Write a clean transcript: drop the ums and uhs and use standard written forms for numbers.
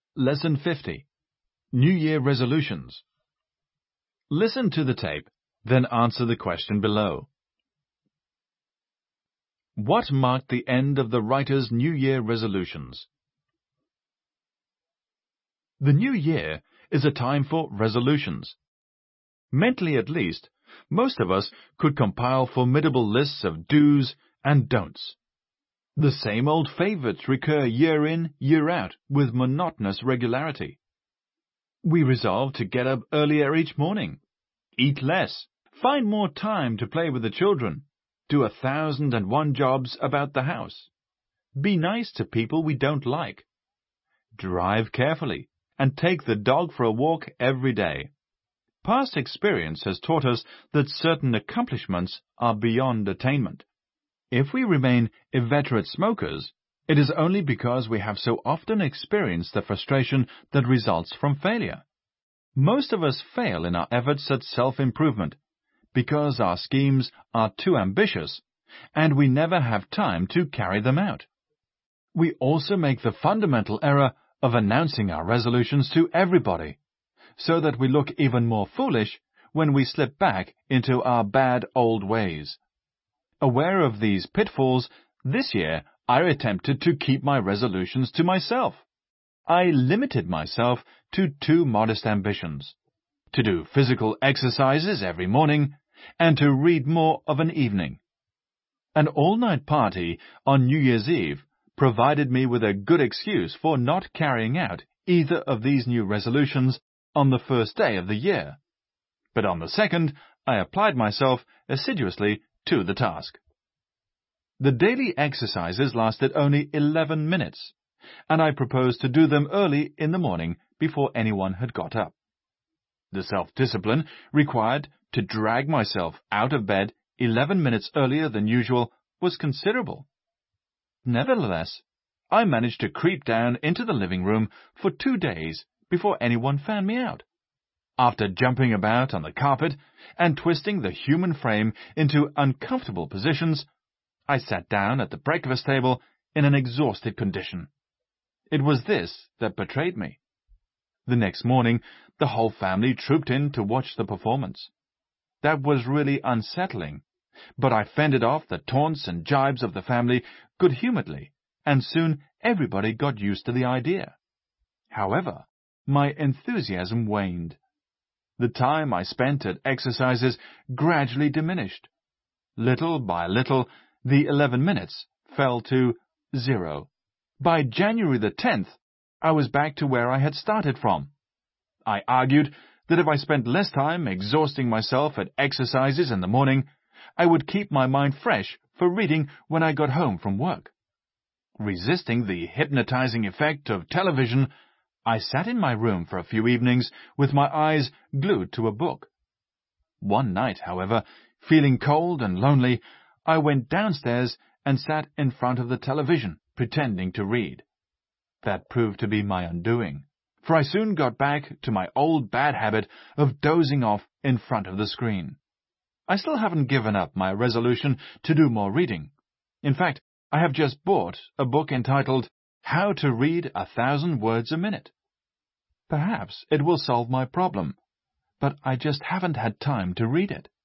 Lesson 50. New Year Resolutions. Listen to the tape, then answer the question below. What marked the end of the writer's New Year resolutions? The New Year is a time for resolutions. Mentally at least, most of us could compile formidable lists of do's and don'ts. The same old favorites recur year in, year out with monotonous regularity. We resolve to get up earlier each morning, eat less, find more time to play with the children, do 1,001 jobs about the house, be nice to people we don't like, drive carefully, and take the dog for a walk every day. Past experience has taught us that certain accomplishments are beyond attainment. If we remain inveterate smokers, it is only because we have so often experienced the frustration that results from failure. Most of us fail in our efforts at self-improvement because our schemes are too ambitious and we never have time to carry them out. We also make the fundamental error of announcing our resolutions to everybody, so that we look even more foolish when we slip back into our bad old ways. Aware of these pitfalls, this year I attempted to keep my resolutions to myself. I limited myself to 2 modest ambitions: to do physical exercises every morning and to read more of an evening. An all-night party on New Year's Eve provided me with a good excuse for not carrying out either of these new resolutions on the first day of the year. But on the second, I applied myself assiduously to the task. The daily exercises lasted only 11 minutes, and I proposed to do them early in the morning before anyone had got up. The self-discipline required to drag myself out of bed 11 minutes earlier than usual was considerable. Nevertheless, I managed to creep down into the living room for 2 days before anyone found me out. After jumping about on the carpet and twisting the human frame into uncomfortable positions, I sat down at the breakfast table in an exhausted condition. It was this that betrayed me. The next morning, the whole family trooped in to watch the performance. That was really unsettling, but I fended off the taunts and jibes of the family good-humoredly, and soon everybody got used to the idea. However, my enthusiasm waned. The time I spent at exercises gradually diminished. Little by little, the 11 minutes fell to 0. By January the 10th, I was back to where I had started from. I argued that if I spent less time exhausting myself at exercises in the morning, I would keep my mind fresh for reading when I got home from work. Resisting the hypnotizing effect of television, I sat in my room for a few evenings with my eyes glued to a book. One night, however, feeling cold and lonely, I went downstairs and sat in front of the television, pretending to read. That proved to be my undoing, for I soon got back to my old bad habit of dozing off in front of the screen. I still haven't given up my resolution to do more reading. In fact, I have just bought a book entitled How to Read 1,000 Words a Minute. Perhaps it will solve my problem, but I just haven't had time to read it.